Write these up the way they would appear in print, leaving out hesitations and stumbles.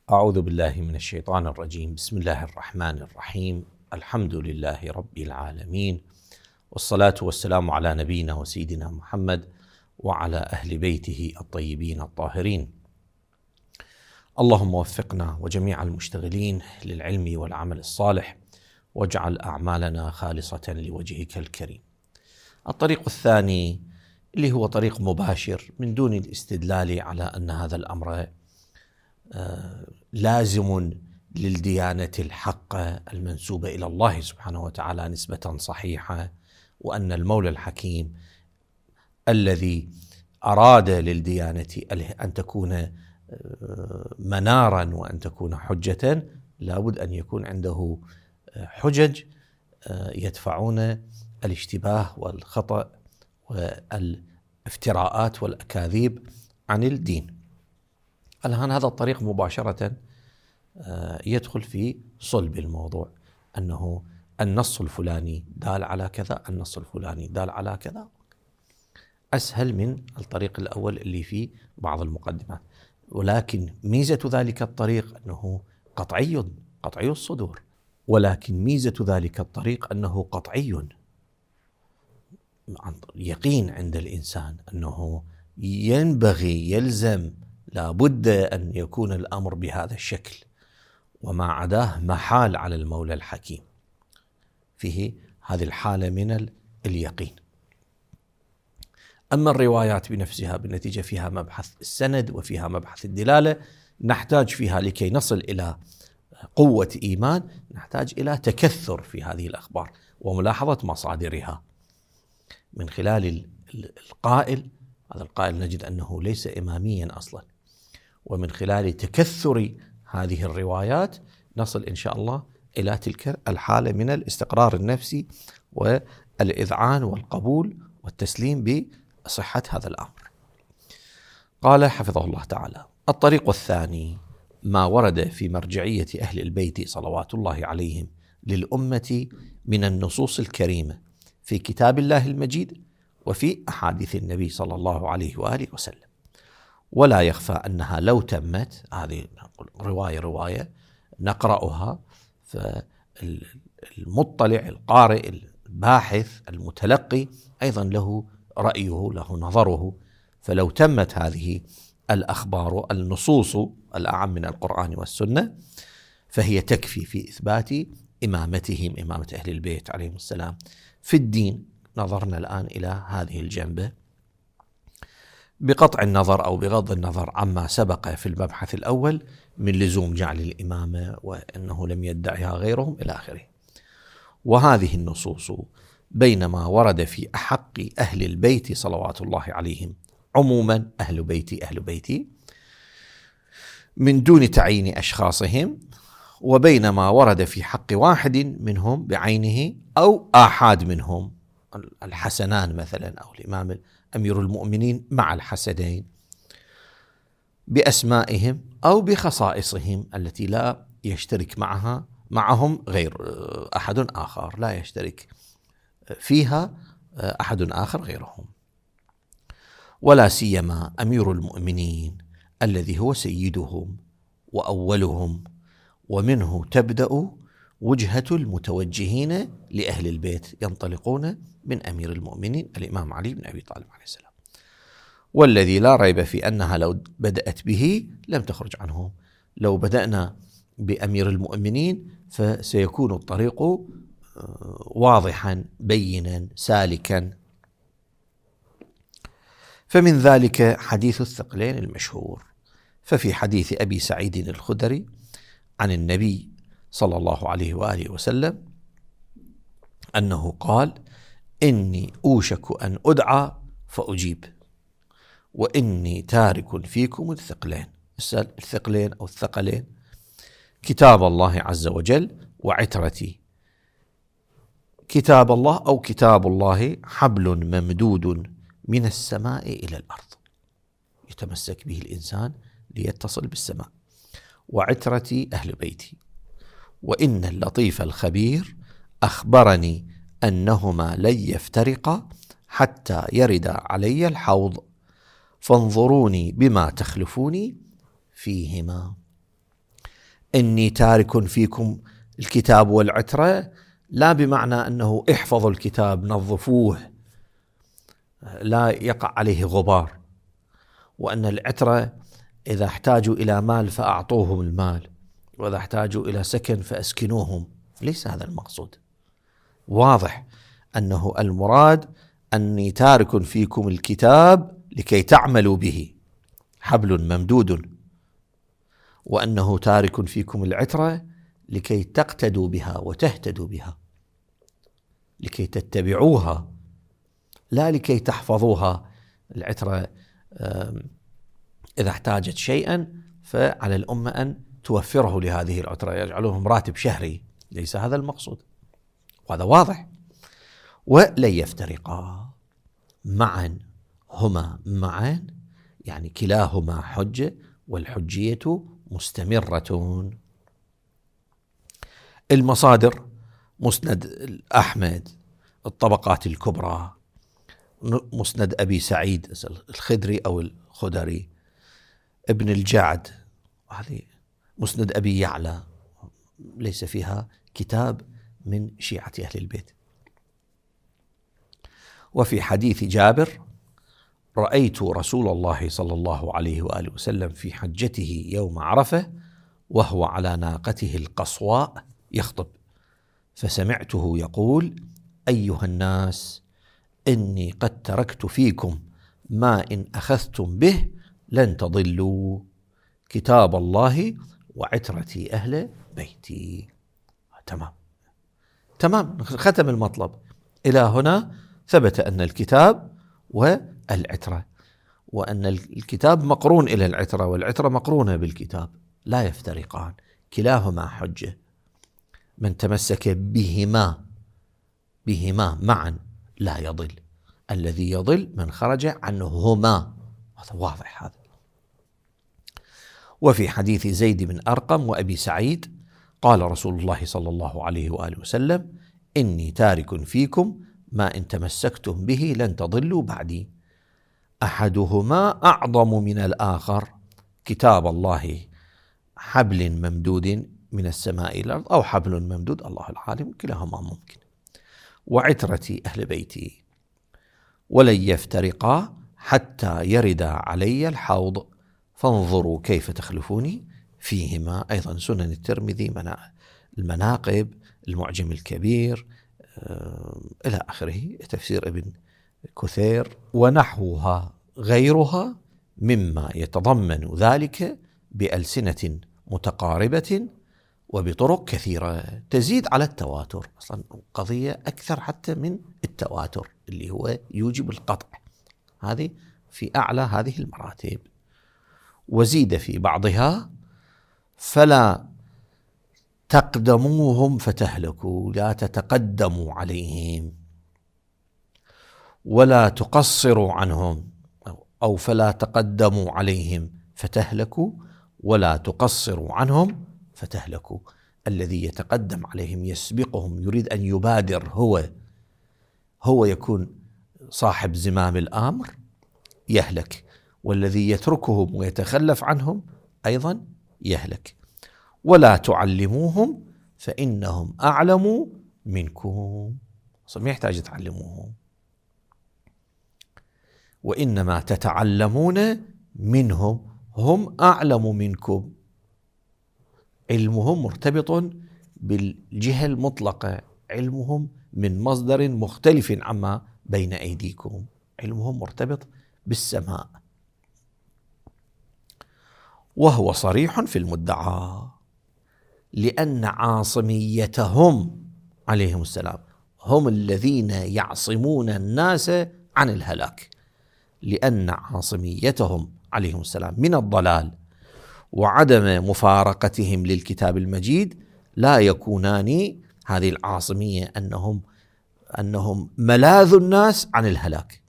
أعوذ بالله من الشيطان الرجيم. بسم الله الرحمن الرحيم. الحمد لله رب العالمين، والصلاة والسلام على نبينا وسيدنا محمد وعلى أهل بيته الطيبين الطاهرين. اللهم وفقنا وجميع المشتغلين للعلم والعمل الصالح، واجعل أعمالنا خالصة لوجهك الكريم. الطريق الثاني اللي هو طريق مباشر من دون الاستدلال على أن هذا الأمر لازم للديانة الحقة المنسوبة إلى الله سبحانه وتعالى نسبة صحيحة، وأن المولى الحكيم الذي أراد للديانة أن تكون منارا وأن تكون حجة لابد أن يكون عنده حجج يدفعون الاشتباه والخطأ والافتراءات والأكاذيب عن الدين. الآن هذا الطريق مباشرة يدخل في صلب الموضوع، أنه النص الفلاني دال على كذا، النص الفلاني دال على كذا، أسهل من الطريق الأول اللي فيه بعض المقدمات. ولكن ميزة ذلك الطريق أنه قطعي الصدور، ولكن ميزة ذلك الطريق أنه قطعي يقين عند الإنسان أنه ينبغي يلزم لابد أن يكون الأمر بهذا الشكل، وما عداه محال على المولى الحكيم. فيه هذه الحالة من اليقين. أما الروايات بنفسها بالنتيجة فيها مبحث السند وفيها مبحث الدلالة، نحتاج فيها لكي نصل إلى قوة إيمان نحتاج إلى تكثر في هذه الأخبار وملاحظة مصادرها من خلال القائل. هذا القائل نجد أنه ليس إماميا أصلا، ومن خلال تكثر هذه الروايات نصل إن شاء الله إلى تلك الحالة من الاستقرار النفسي والإذعان والقبول والتسليم بصحة هذا الأمر. قال حفظه الله تعالى: الطريق الثاني ما ورد في مرجعية أهل البيت صلوات الله عليهم للأمة من النصوص الكريمة في كتاب الله المجيد وفي أحاديث النبي صلى الله عليه وآله وسلم. ولا يخفى أنها لو تمت، هذه رواية نقرأها، فالمطلع القارئ الباحث المتلقي أيضا له رأيه له نظره. فلو تمت هذه الأخبار النصوص الأعم من القرآن والسنة فهي تكفي في إثبات إمامتهم، إمامة أهل البيت عليهم السلام في الدين. نظرنا الآن إلى هذه الجنبة بقطع النظر أو بغض النظر عما سبق في المبحث الأول من لزوم جعل الإمامة وأنه لم يدعها غيرهم إلى آخره. وهذه النصوص بينما ورد في أحق أهل البيت صلوات الله عليهم عموما أهل بيتي من دون تعيين أشخاصهم، وبينما ورد في حق واحد منهم بعينه أو آحاد منهم، الحسنان مثلا أو الإمام أمير المؤمنين مع الحسنين، بأسمائهم أو بخصائصهم التي لا يشترك معهم غير أحد آخر، لا يشترك فيها أحد آخر غيرهم. ولا سيما أمير المؤمنين الذي هو سيدهم وأولهم، ومنه تبدأ وجهة المتوجهين لأهل البيت، ينطلقون من أمير المؤمنين الإمام علي بن أبي طالب عليه السلام، والذي لا ريب في أنها لو بدأت به لم تخرج عنه. لو بدأنا بأمير المؤمنين فسيكون الطريق واضحا بينا سالكا. فمن ذلك حديث الثقلين المشهور. ففي حديث أبي سعيد الخدري عن النبي صلى الله عليه وآله وسلم أنه قال: إني أوشك أن أدعى فأجيب، وإني تارك فيكم الثقلين أو الثقلين، كتاب الله عز وجل وعترتي. كتاب الله أو كتاب الله حبل ممدود من السماء إلى الأرض يتمسك به الإنسان ليتصل بالسماء، وعترتي أهل بيتي، وإن اللطيف الخبير أخبرني أنهما لن يفترقا حتى يرد علي الحوض، فانظروني بما تخلفوني فيهما. إني تارك فيكم الكتاب والعترة لا بمعنى أنه احفظوا الكتاب نظفوه لا يقع عليه غبار، وأن العترة إذا احتاجوا إلى مال فأعطوهم المال، وإذا احتاجوا إلى سكن فأسكنوهم. ليس هذا المقصود. واضح أنه المراد أني تارك فيكم الكتاب لكي تعملوا به، حبل ممدود، وأنه تارك فيكم العترة لكي تقتدوا بها وتهتدوا بها، لكي تتبعوها لا لكي تحفظوها. العترة إذا احتاجت شيئا فعلى الأمة أن توفره لهذه العترة، يجعلهم راتب شهري. ليس هذا المقصود، وهذا واضح. ولن يفترقا معا، هما معا يعني كلاهما حجة، والحجية مستمرة. المصادر: مسند أحمد، الطبقات الكبرى، مسند أبي سعيد الخدري أو الخدري، ابن الجعد، هذه مسند أبي يعلى، ليس فيها كتاب من شيعة أهل البيت. وفي حديث جابر: رأيت رسول الله صلى الله عليه وآله وسلم في حجته يوم عرفة وهو على ناقته القصواء يخطب، فسمعته يقول: أيها الناس، إني قد تركت فيكم ما إن أخذتم به لن تضلوا، كتاب الله وعترتي أهل بيتي. تمام، ختم المطلب. إلى هنا ثبت أن الكتاب والعترة، وأن الكتاب مقرون إلى العترة، والعترة مقرونة بالكتاب، لا يفترقان، كلاهما حجة. من تمسك بهما معا لا يضل، الذي يضل من خرج عنهما. هذا واضح هذا. وفي حديث زيد بن أرقم وأبي سعيد قال رسول الله صلى الله عليه وآله وسلم: إني تارك فيكم ما إن تمسكتم به لن تضلوا بعدي، أحدهما أعظم من الآخر، كتاب الله حبل ممدود من السماء إلى الأرض، أو حبل ممدود، الله العالم، كلاهما ممكن، وعترتي أهل بيتي، ولن يفترقا حتى يرد علي الحوض، فانظروا كيف تخلفوني فيهما. أيضا سنن الترمذي، المناقب، المعجم الكبير، إلى آخره، تفسير ابن كثير، ونحوها غيرها مما يتضمن ذلك بألسنة متقاربة وبطرق كثيرة تزيد على التواتر. أصلا قضية أكثر حتى من التواتر اللي هو يوجب القطع، هذه في أعلى هذه المراتب. وزيد في بعضها: فلا تقدموهم فتهلكوا، لا تتقدموا عليهم، ولا تقصروا عنهم، أو فلا تقدموا عليهم فتهلكوا، ولا تقصروا عنهم فتهلكوا. الذي يتقدم عليهم يسبقهم، يريد أن يبادر، هو يكون صاحب زمام الأمر، يهلك، والذي يتركهم ويتخلف عنهم أيضا يهلك. ولا تعلموهم فإنهم أعلم منكم، ما يحتاج تعلموهم، وإنما تتعلمون منهم، هم أعلم منكم. علمهم مرتبط بالجهة المطلقة، علمهم من مصدر مختلف عما بين أيديكم، علمهم مرتبط بالسماء. وهو صريح في المدعى، لأن عاصميتهم عليهم السلام هم الذين يعصمون الناس عن الهلاك، لأن عاصميتهم عليهم السلام من الضلال وعدم مفارقتهم للكتاب المجيد لا يكونان، هذه العاصمية أنهم ملاذ الناس عن الهلاك،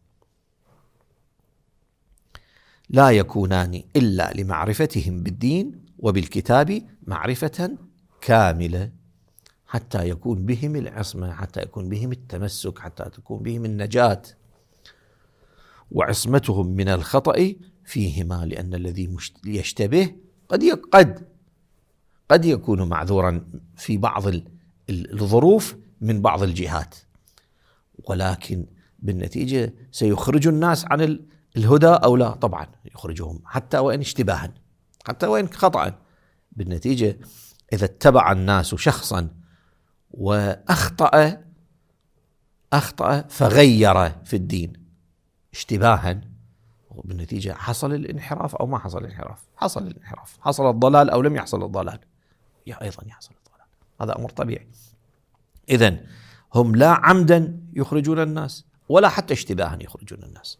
لا يكونان إلا لمعرفتهم بالدين وبالكتاب معرفة كاملة، حتى يكون بهم العصمة، حتى يكون بهم التمسك، حتى تكون بهم النجاة، وعصمتهم من الخطأ فيهما، لأن الذي يشتبه قد يكون معذورا في بعض الظروف من بعض الجهات، ولكن بالنتيجة سيخرج الناس عن الهدى أو لا؟ طبعا يخرجهم، حتى وإن اشتباها، حتى وإن خطأ. بالنتيجة إذا اتبع الناس شخصا وأخطأ فغير في الدين اشتباها، وبالنتيجة حصل الانحراف أو ما حصل الانحراف، حصل الانحراف، حصل الضلال أو لم يحصل الضلال، أيضا يحصل الضلال، هذا أمر طبيعي. إذن هم لا عمدا يخرجون الناس ولا حتى اشتباها يخرجون الناس،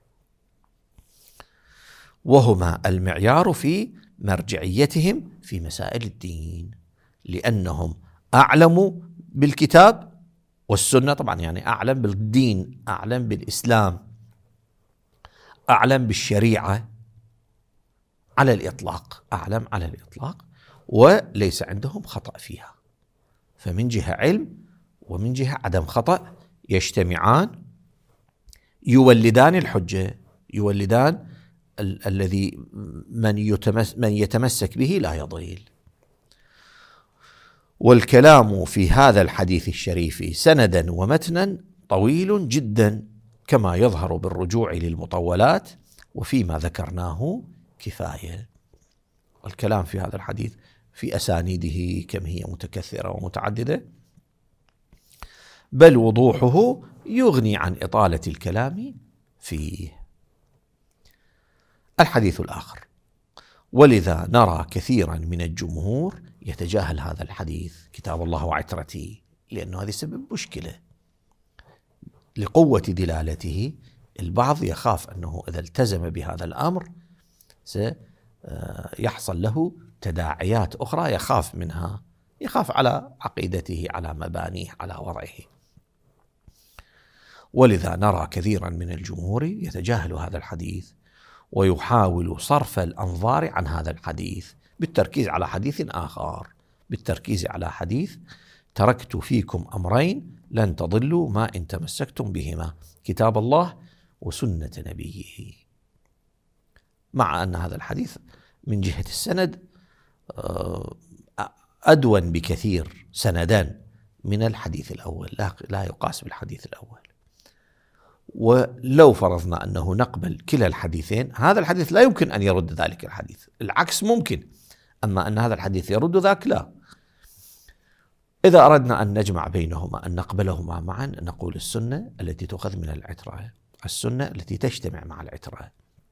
وهما المعيار في مرجعيتهم في مسائل الدين، لأنهم أعلموا بالكتاب والسنة، طبعا يعني أعلم بالدين، أعلم بالإسلام، أعلم بالشريعة على الإطلاق، أعلم على الإطلاق، وليس عندهم خطأ فيها. فمن جهة علم ومن جهة عدم خطأ يجتمعان، يولدان الحجة، يولدان الذي من يتمسك به لا يضل. والكلام في هذا الحديث الشريف سندا ومتنا طويل جدا، كما يظهر بالرجوع للمطولات، وفيما ذكرناه كفاية. الكلام في هذا الحديث في أسانيده كم هي متكثرة ومتعددة، بل وضوحه يغني عن إطالة الكلام فيه. الحديث الآخر: ولذا نرى كثيرا من الجمهور يتجاهل هذا الحديث، كتاب الله وعترته، لأنه هذا سبب مشكلة لقوة دلالته. البعض يخاف أنه إذا التزم بهذا الأمر سيحصل له تداعيات أخرى يخاف منها، يخاف على عقيدته، على مبانيه، على وضعه. ولذا نرى كثيرا من الجمهور يتجاهل هذا الحديث ويحاول صرف الأنظار عن هذا الحديث بالتركيز على حديث آخر، بالتركيز على حديث: تركت فيكم أمرين لن تضلوا ما إن تمسكتم بهما، كتاب الله وسنة نبيه. مع أن هذا الحديث من جهة السند أدون بكثير سندا من الحديث الأول، لا يقاس بالحديث الأول. ولو فرضنا أنه نقبل كلا الحديثين، هذا الحديث لا يمكن أن يرد ذلك الحديث، العكس ممكن، أما أن هذا الحديث يرد ذاك لا. إذا أردنا أن نجمع بينهما، أن نقبلهما معا، نقول السنة التي تؤخذ من العترة، السنة التي تجتمع مع العترة.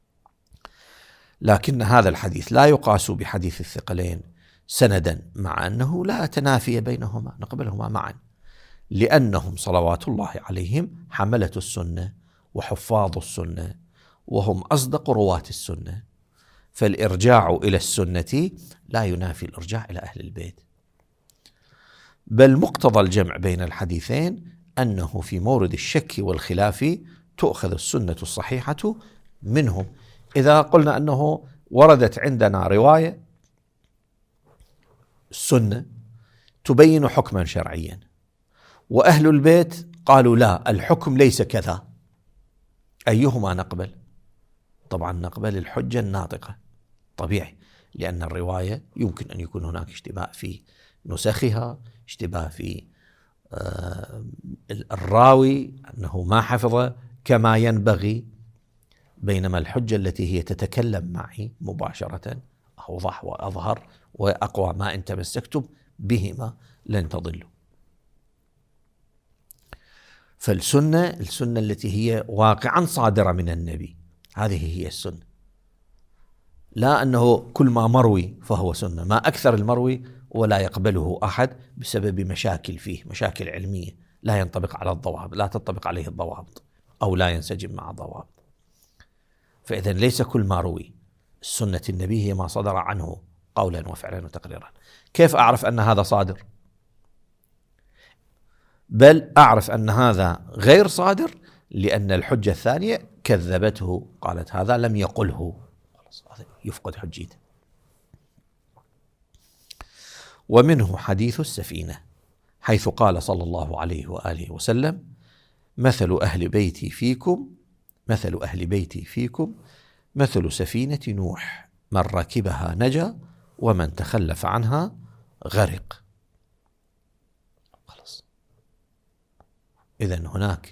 لكن هذا الحديث لا يقاس بحديث الثقلين سندا، مع أنه لا تنافي بينهما، نقبلهما معا، لأنهم صلوات الله عليهم حملة السنة وحفاظ السنة، وهم أصدق رواة السنة، فالإرجاع إلى السنة لا ينافي الإرجاع إلى أهل البيت. بل مقتضى الجمع بين الحديثين أنه في مورد الشك والخلاف تؤخذ السنة الصحيحة منهم. إذا قلنا أنه وردت عندنا رواية السنة تبين حكما شرعيا، وأهل البيت قالوا لا، الحكم ليس كذا، أيهما نقبل؟ طبعا نقبل الحجة الناطقة، طبيعي، لأن الرواية يمكن أن يكون هناك اشتباه في نسخها، اشتباه في الراوي أنه ما حفظ كما ينبغي، بينما الحجة التي هي تتكلم معي مباشرة أوضح وأظهر وأقوى: ما إن تمسكتم بهما لن تضلوا. فالسنة، السنة التي هي واقعا صادرة من النبي، هذه هي السنة، لا أنه كل ما مروي فهو سنة، ما أكثر المروي ولا يقبله أحد بسبب مشاكل فيه، مشاكل علمية لا ينطبق على الضوابط، لا تنطبق عليه الضوابط أو لا ينسجم مع الضوابط. فإذن ليس كل ما روي سنة النبي هي ما صدر عنه قولا وفعلا وتقريرا. كيف أعرف أن هذا صادر؟ بل أعرف أن هذا غير صادر لأن الحجة الثانية كذبته، قالت هذا لم يقله، يفقد حجيته. ومنه حديث السفينة، حيث قال صلى الله عليه وآله وسلم: مثل أهل بيتي فيكم مثل سفينة نوح، من ركبها نجا ومن تخلف عنها غرق. خلاص. إذن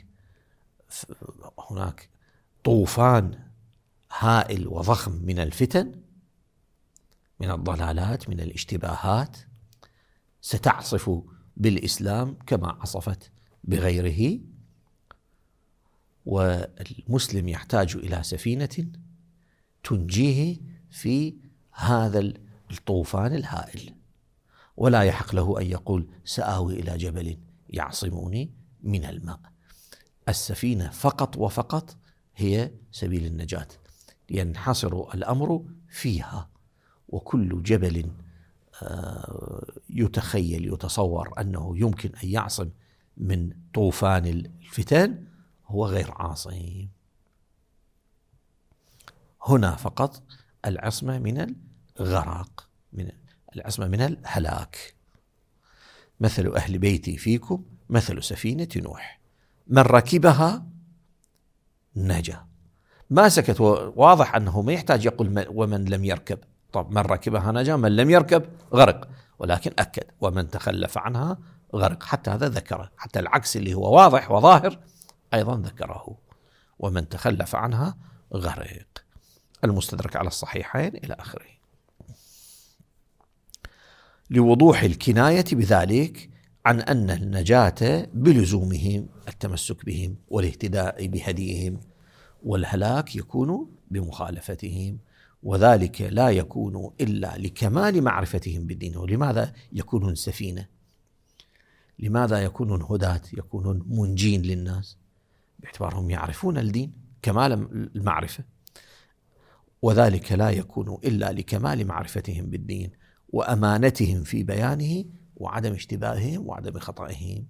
هناك طوفان هائل وضخم من الفتن، من الضلالات، من الاشتباهات، ستعصف بالإسلام كما عصفت بغيره، والمسلم يحتاج إلى سفينة تنجيه في هذا الطوفان الهائل، ولا يحق له أن يقول سآوي إلى جبل يعصمني من الماء. السفينة فقط وفقط هي سبيل النجاة، ينحصر الأمر فيها، وكل جبل يتصور أنه يمكن أن يعصم من طوفان الفتن هو غير عاصم. هنا فقط العصمة من الغرق، من العصمة من الهلاك. مثل أهل بيتي فيكم مثل سفينة نوح، من ركبها نجا. ما سكت، واضح أنه ما يحتاج يقول ومن لم يركب. طب من ركبها نجا، من لم يركب غرق، ولكن أكد ومن تخلف عنها غرق. حتى هذا ذكره، حتى العكس اللي هو واضح وظاهر أيضا ذكره، ومن تخلف عنها غرق. المستدرك على الصحيحين إلى آخره. لوضوح الكناية بذلك عن أن النجاة بلزومهم، التمسك بهم والاهتداء بهديهم، والهلاك يكون بمخالفتهم، وذلك لا يكون إلا لكمال معرفتهم بالدين. ولماذا يكونون سفينة؟ لماذا يكونون هداة، يكونون منجين للناس؟ باعتبارهم يعرفون الدين كمال المعرفة، وذلك لا يكون إلا لكمال معرفتهم بالدين وأمانتهم في بيانه وعدم اشتباههم وعدم خطئهم.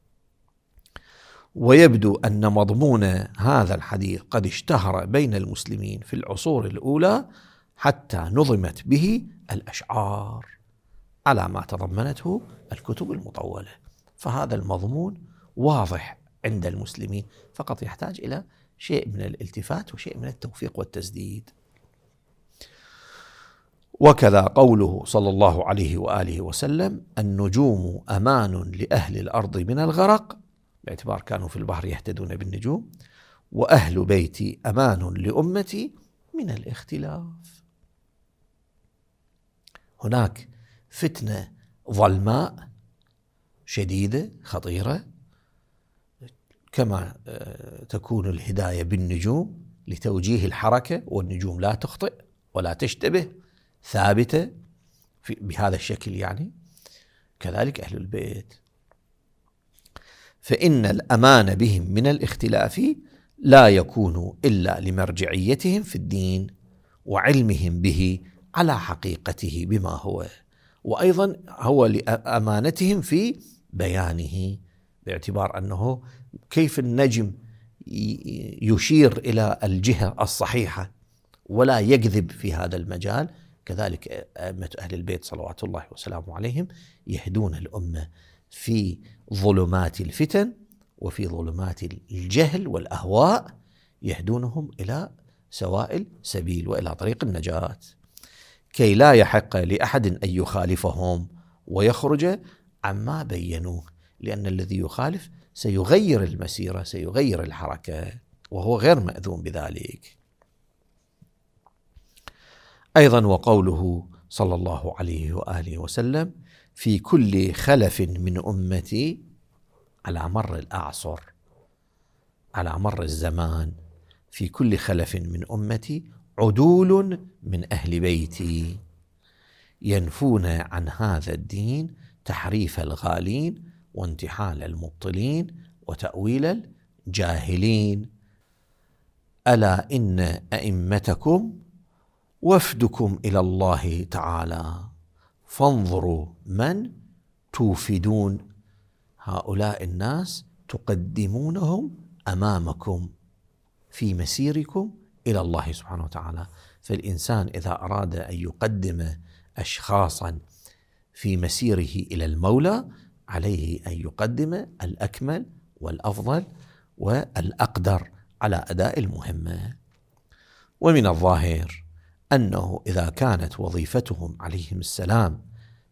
ويبدو أن مضمون هذا الحديث قد اشتهر بين المسلمين في العصور الأولى حتى نظمت به الأشعار على ما تضمنته الكتب المطولة. فهذا المضمون واضح عند المسلمين، فقط يحتاج إلى شيء من الالتفات وشيء من التوفيق والتسديد. وكذا قوله صلى الله عليه وآله وسلم: النجوم أمان لأهل الأرض من الغرق، باعتبار كانوا في البحر يهتدون بالنجوم، وأهل بيتي أمان لأمتي من الاختلاف. هناك فتنة ظلماء شديدة خطيرة، كما تكون الهداية بالنجوم لتوجيه الحركة، والنجوم لا تخطئ ولا تشتبه، ثابتة بهذا الشكل يعني. كذلك أهل البيت، فإن الأمان بهم من الاختلاف لا يكون إلا لمرجعيتهم في الدين وعلمهم به على حقيقته بما هو، وأيضا هو لأمانتهم في بيانه، باعتبار أنه كيف النجم يشير إلى الجهة الصحيحة ولا يكذب في هذا المجال، كذلك أئمة أهل البيت صلوات الله وسلامه عليهم يهدون الأمة في ظلمات الفتن وفي ظلمات الجهل والأهواء، يهدونهم إلى سواء السبيل وإلى طريق النجاة، كي لا يحق لأحد أن يخالفهم ويخرج عما بينوه، لأن الذي يخالف سيغير المسيرة، سيغير الحركة، وهو غير مأذون بذلك. أيضا وقوله صلى الله عليه وآله وسلم: في كل خلف من أمتي، على مر الأعصر، على مر الزمان، في كل خلف من أمتي عدول من أهل بيتي ينفون عن هذا الدين تحريف الغالين وانتحال المبطلين وتأويل الجاهلين. ألا إن أئمتكم وفدكم إلى الله تعالى، فانظروا من توفدون. هؤلاء الناس تقدمونهم أمامكم في مسيركم إلى الله سبحانه وتعالى. فالإنسان إذا أراد أن يقدم أشخاصا في مسيره إلى المولى، عليه أن يقدم الأكمل والأفضل والأقدر على أداء المهمة. ومن الظاهر أنه إذا كانت وظيفتهم عليهم السلام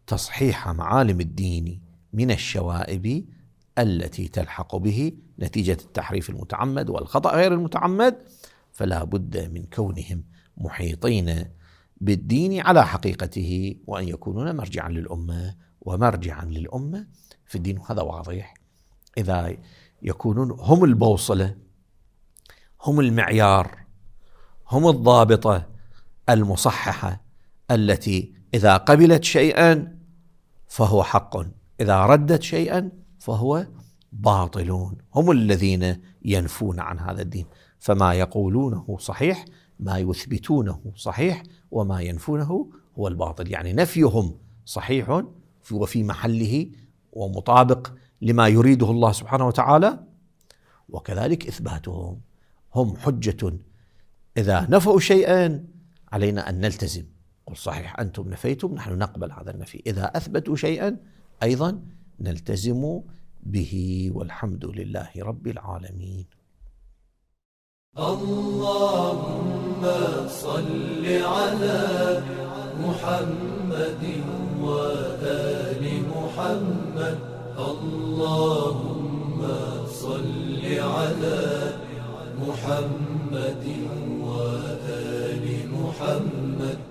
تصحيح معالم الدين من الشوائب التي تلحق به نتيجة التحريف المتعمد والخطأ غير المتعمد، فلا بد من كونهم محيطين بالدين على حقيقته، وأن يكونون مرجعا للأمة ومرجعا للأمة في الدين. وهذا واضح إذا يكونون هم البوصلة، هم المعيار، هم الضابطة المصححة التي إذا قبلت شيئا فهو حق، إذا ردت شيئا فهو باطلون، هم الذين ينفون عن هذا الدين. فما يقولونه صحيح، ما يثبتونه صحيح، وما ينفونه هو الباطل. يعني نفيهم صحيح وفي محله ومطابق لما يريده الله سبحانه وتعالى، وكذلك إثباتهم هم حجة. إذا نفوا شيئا علينا أن نلتزم، قل صحيح أنتم نفيتم، نحن نقبل هذا النفي. إذا أثبتوا شيئا أيضا نلتزم به، والحمد لله رب العالمين. اللهم صل على محمد وآل محمد. اللهم صل على محمد وآل محمد.